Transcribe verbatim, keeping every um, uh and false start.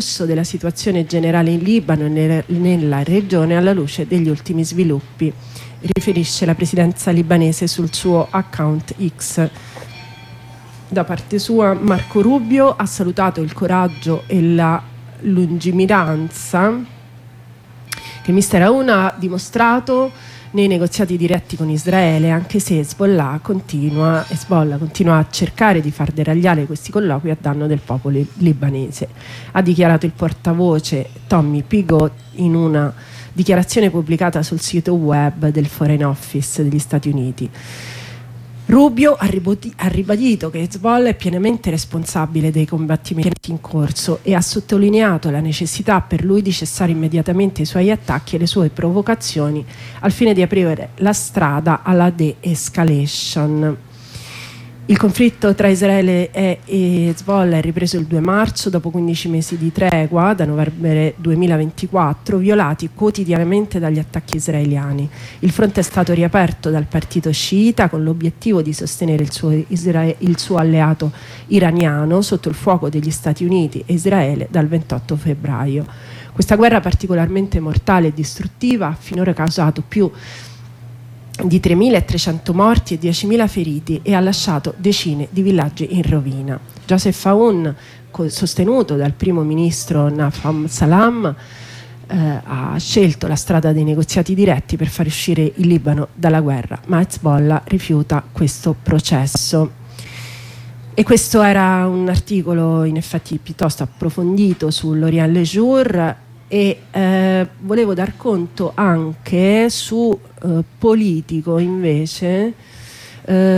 della situazione generale in Libano e nella regione alla luce degli ultimi sviluppi, riferisce la presidenza libanese sul suo account X. Da parte sua Marco Rubio ha salutato il coraggio e la lungimiranza che il mister Aoun ha dimostrato nei negoziati diretti con Israele, anche se Hezbollah continua, Hezbollah continua a cercare di far deragliare questi colloqui a danno del popolo libanese. Ha dichiarato il portavoce Tommy Pigott in una dichiarazione pubblicata sul sito web del Foreign Office degli Stati Uniti. Rubio ha ribadito che Hezbollah è pienamente responsabile dei combattimenti in corso e ha sottolineato la necessità per lui di cessare immediatamente i suoi attacchi e le sue provocazioni al fine di aprire la strada alla de-escalation. Il conflitto tra Israele e Hezbollah è ripreso il due marzo dopo quindici mesi di tregua, da novembre duemilaventiquattro, violati quotidianamente dagli attacchi israeliani. Il fronte è stato riaperto dal partito sciita con l'obiettivo di sostenere il suo, Isra- il suo alleato iraniano sotto il fuoco degli Stati Uniti e Israele dal ventotto febbraio. Questa guerra particolarmente mortale e distruttiva ha finora causato più di tremilatrecento morti e diecimila feriti e ha lasciato decine di villaggi in rovina. Joseph Aoun, sostenuto dal primo ministro Nafam Salam, eh, ha scelto la strada dei negoziati diretti per far uscire il Libano dalla guerra, ma Hezbollah rifiuta questo processo. E questo era un articolo in effetti piuttosto approfondito sull'Orient Le Jour, e eh, volevo dar conto anche su eh, Politico invece eh,